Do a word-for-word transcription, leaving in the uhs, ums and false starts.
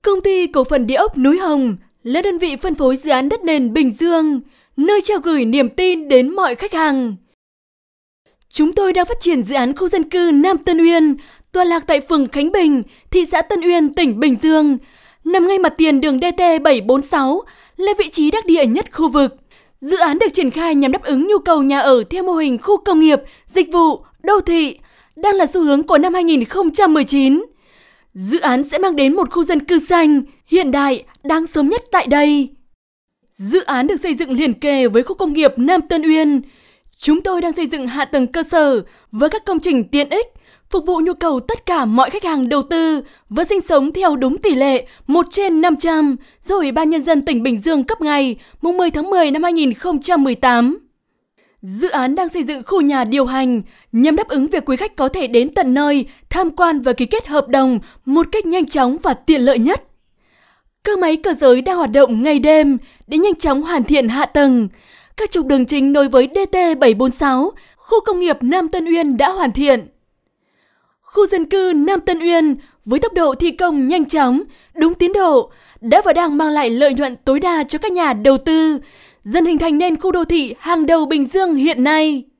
Công ty cổ phần địa ốc Núi Hồng là đơn vị phân phối dự án đất nền Bình Dương, nơi trao gửi niềm tin đến mọi khách hàng. Chúng tôi đang phát triển dự án khu dân cư Nam Tân Uyên, tọa lạc tại phường Khánh Bình, thị xã Tân Uyên, tỉnh Bình Dương, nằm ngay mặt tiền đường D T bảy bốn sáu, là vị trí đắc địa nhất khu vực. Dự án được triển khai nhằm đáp ứng nhu cầu nhà ở theo mô hình khu công nghiệp, dịch vụ, đô thị, đang là xu hướng của năm hai nghìn không trăm mười chín. Dự án sẽ mang đến một khu dân cư xanh, hiện đại, đáng sống nhất tại đây. Dự án được xây dựng liền kề với khu công nghiệp Nam Tân Uyên. Chúng tôi đang xây dựng hạ tầng cơ sở với các công trình tiện ích, phục vụ nhu cầu tất cả mọi khách hàng đầu tư và sinh sống theo đúng tỷ lệ một trên năm trăm do Ủy ban Nhân dân tỉnh Bình Dương cấp ngày mùng mười tháng mười năm hai nghìn không trăm mười tám. Dự án đang xây dựng khu nhà điều hành nhằm đáp ứng việc quý khách có thể đến tận nơi, tham quan và ký kết hợp đồng một cách nhanh chóng và tiện lợi nhất. Các máy cơ giới đang hoạt động ngày đêm để nhanh chóng hoàn thiện hạ tầng. Các trục đường chính nối với D T bảy bốn sáu, khu công nghiệp Nam Tân Uyên đã hoàn thiện. Khu dân cư Nam Tân Uyên với tốc độ thi công nhanh chóng, đúng tiến độ đã và đang mang lại lợi nhuận tối đa cho các nhà đầu tư, dần hình thành nên khu đô thị hàng đầu Bình Dương hiện nay.